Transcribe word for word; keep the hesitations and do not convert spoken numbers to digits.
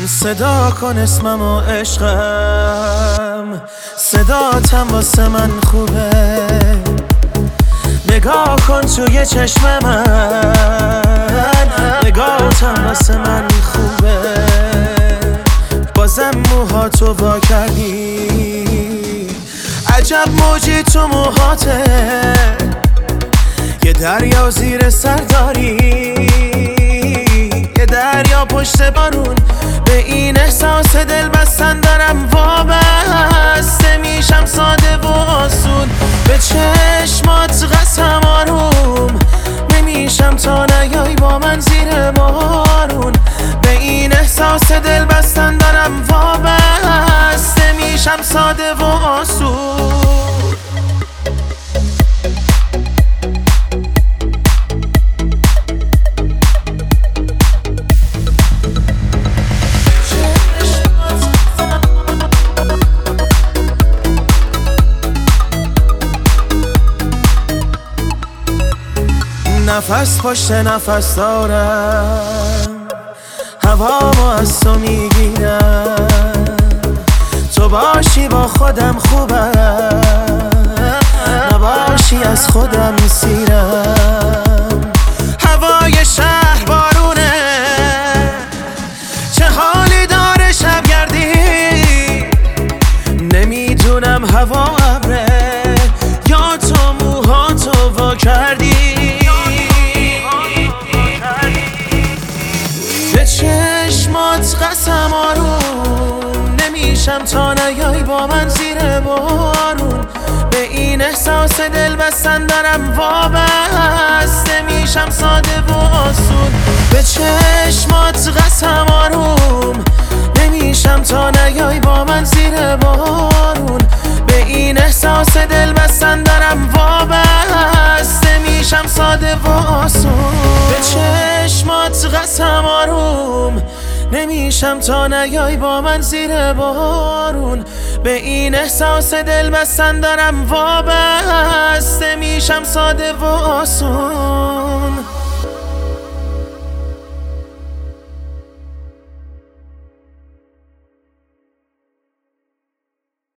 صدا کن اسمم و عشقم، صداتم واسه من خوبه. نگاه کن توی چشم من، نگاهتم واسه من خوبه. بازم موهاتو وا کردی، عجب موجی تو موهاته. یه دریا زیر سر داری، یه دریا پشت بارون. به این احساس دل بستن دارم وابسته میشم ساده و آسون. به چشمات قسم آروم نمیشم تا نیای با من زیر بارون. به این احساس دل بستن دارم وابسته میشم ساده و آسون. نفس پشت نفس دارم، هوامو از تو میگیرم. تو باشی با خودم خوبم، نباشی از خودم سیرم. هوای شهر بارونه، چه حالی داره شبگردی. نمیدونم هوا ابره یا تو موهاتو وا کردی. چشمات قسم آروم نمیشم تا نیای با من زیر بارون. به این احساس دل بستن دارم وابسته میشم ساده و آسون. به چشمات قسم آروم نمیشم تا نیای با من زیر بارون. به این احساس دل بستن دارم وابسته میشم ساده و آسون. به چشمات قسم آروم نمیشم تا نیای با من زیر بارون. به این احساس دل بستن دارم وابسته میشم ساده و آسون.